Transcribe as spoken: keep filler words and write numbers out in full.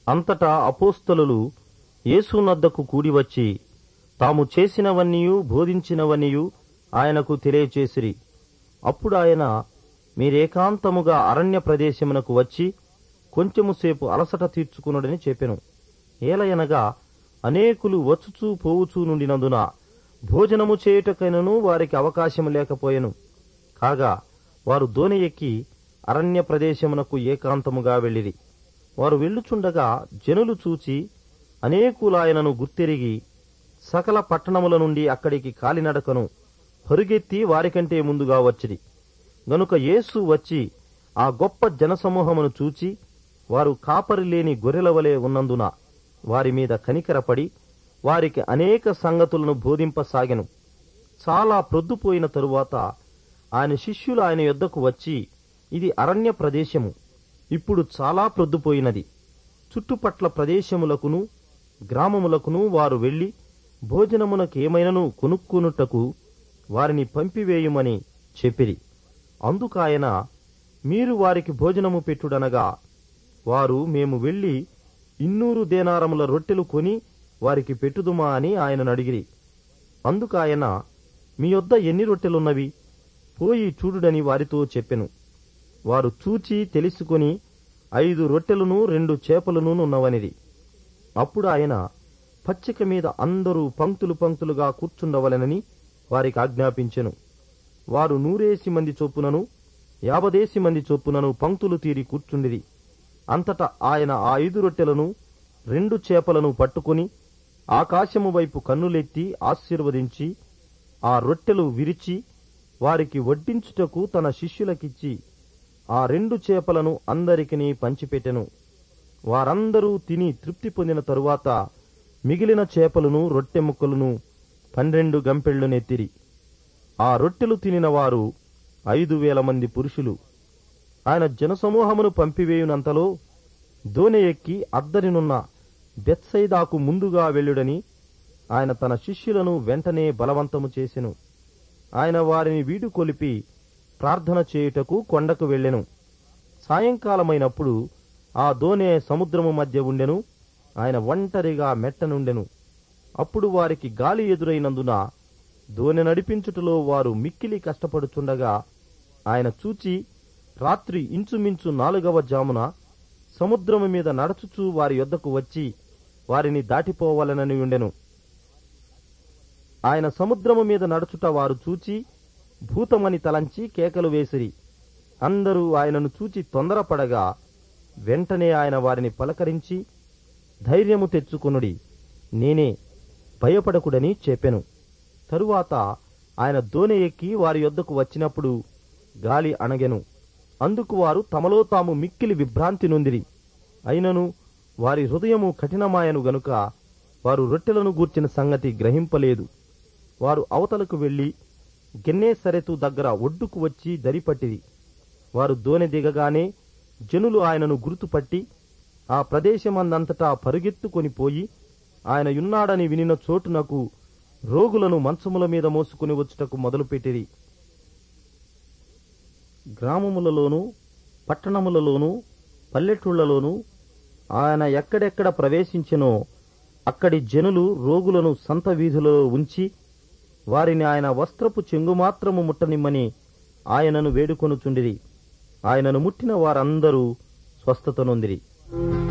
అంతటా అపోస్తలులు యేసునద్దకు కూడివచ్చి తాము చేసినవన్నీయు బోధించినవన్నీయు ఆయనకు తెలియచేసిరి. అప్పుడాయన, మీరేకాంతముగా అరణ్య ప్రదేశమునకు వచ్చి కొంచెముసేపు అలసట తీర్చుకునుడని చెప్పెను. ఏలయనగా అనేకులు వచ్చుచూ పోవుచూ నుండినందున భోజనము చేయుటకైనను వారికి అవకాశము లేకపోయెను. కాగా వారు దోణి ఎక్కి అరణ్య ప్రదేశమునకు ఏకాంతముగా వెళ్ళిరి. వారు వెళ్ళుచుండగా జనులు చూచి అనేకులాయనను గుర్తెరిగి సకల పట్టణముల నుండి అక్కడికి కాలినడకను పరుగెత్తి వారికంటే ముందుగా వచ్చిరి. గనుక యేసు వచ్చి ఆ గొప్ప జనసమూహమును చూచి వారు కాపరి లేని గొర్రెల వలె ఉన్నందున వారి మీద కనికరపడి వారికి అనేక సంగతులను బోధింపసాగెను. చాలా ప్రొద్దుపోయిన తరువాత ఆయన శిష్యులు ఆయన యొద్దకు వచ్చి, ఇది అరణ్య ప్రదేశము, ఇప్పుడు చాలా ప్రొద్దుపోయినది. చుట్టుపట్ల ప్రదేశములకును గ్రామములకును వారు వెళ్లి భోజనమునకేమైనను కొనుక్కునుటకు వారిని పంపివేయుమని చెప్పిరి. అందుకాయన, మీరు వారికి భోజనము పెట్టుడనగా వారు, మేము వెళ్లి ఇన్నూరు దేనారముల రొట్టెలు కొని వారికి పెట్టుదుమా అని ఆయనను అడిగిరి. అందుకాయన, మీ యొద్ద ఎన్ని రొట్టెలున్నవి? పోయి చూడుడని వారితో చెప్పెను. వారు చూచి తెలుసుకొని ఐదు రొట్టెలను రెండు చేపలను ఉన్నవనిది. అప్పుడు ఆయన, పచ్చిక మీద అందరూ పంక్తులు పంక్తులుగా కూర్చుండవలెనని వారికి ఆజ్ఞాపించెను. వారు నూరేసి మంది చొప్పునను యాభదేసి మంది చొప్పునను పంక్తులు తీరి కూర్చుండిరి. అంతటా ఆయన ఆ ఐదు రొట్టెలను రెండు చేపలను పట్టుకుని ఆకాశము వైపు కన్నులెత్తి ఆశీర్వదించి ఆ రొట్టెలు విరిచి వారికి వడ్డించుటకు తన శిష్యులకిచ్చి ఆ రెండు చేపలను అందరికిని పంచిపెట్టెను. వారందరూ తిని తృప్తి పొందిన తరువాత మిగిలిన చేపలను రొట్టె ముక్కలను పన్నెండు గంపెళ్లు నెత్తిరి. ఆ రొట్టెలు తినిన వారు ఐదు వేల మంది పురుషులు. ఆయన జనసమూహమును పంపివేయునంతలో దోణి ఎక్కి అద్దరినున్న బెత్సైదాకు ముందుగా వెళ్ళుడని ఆయన తన శిష్యులను వెంటనే బలవంతము చేసెను. ఆయన వారిని వీడుకొలిపి ప్రార్థన చేయుటకు కొండకు వెళ్ళెను. సాయంకాలమైనప్పుడు ఆ దోణి సముద్రము మధ్య ఉండెను. ఆయన ఒంటరిగా మెట్టనుండెను. అప్పుడు వారికి గాలి ఎదురైనందున దోణి నడిపించుటలో వారు మిక్కిలి కష్టపడుచుండగా ఆయన చూచి రాత్రి ఇంచుమించు నాలుగవ జామున సముద్రము మీద నడుచుచూ వారి యొద్దకు వచ్చి వారిని దాటిపోవాలనని ఉండెను. ఆయన సముద్రము మీద నడుచుట వారు చూచి భూతమని తలంచి కేకలు వేసిరి. అందరూ ఆయనను చూచి తొందరపడగా వెంటనే ఆయన వారిని పలకరించి, ధైర్యము తెచ్చుకొనుడి, నేనే, భయపడకుడని చెప్పెను. తరువాత ఆయన దోణి ఎక్కి వారి యొద్దకు వచ్చినప్పుడు గాలి అణగెను. అందుకు వారు తమలో తాము మిక్కిలి విభ్రాంతి నొందిరి. అయినను వారి హృదయము కఠినమాయను గనుక వారు రొట్టెలను గూర్చిన సంగతి గ్రహింపలేదు. వారు అవతలకు వెళ్లి గెన్నేసరెతు దగ్గర ఒడ్డుకు వచ్చి దరిపట్టిరి. వారు దోణి దిగగానే జనులు ఆయనను గుర్తుపట్టి ఆ ప్రదేశమందంతటా పరుగెత్తుకొని పోయి ఆయన యున్నాడని వినిన చోటునకు రోగులను మంచముల మీద మోసుకుని వచ్చుటకు మొదలుపెట్టిరి. గ్రామములలోనూ పట్టణములలోనూ పల్లెటూళ్లలోనూ ఆయన ఎక్కడెక్కడ ప్రవేశించెనో అక్కడి జనులు రోగులను సంత వీధులలో ఉంచి వారిని ఆయన వస్త్రపు చెంగుమాత్రము ముట్టనిమ్మని ఆయనను వేడుకొనుచుండిరి. ఆయనను ముట్టిన వారందరూ స్వస్థత నొందిరి.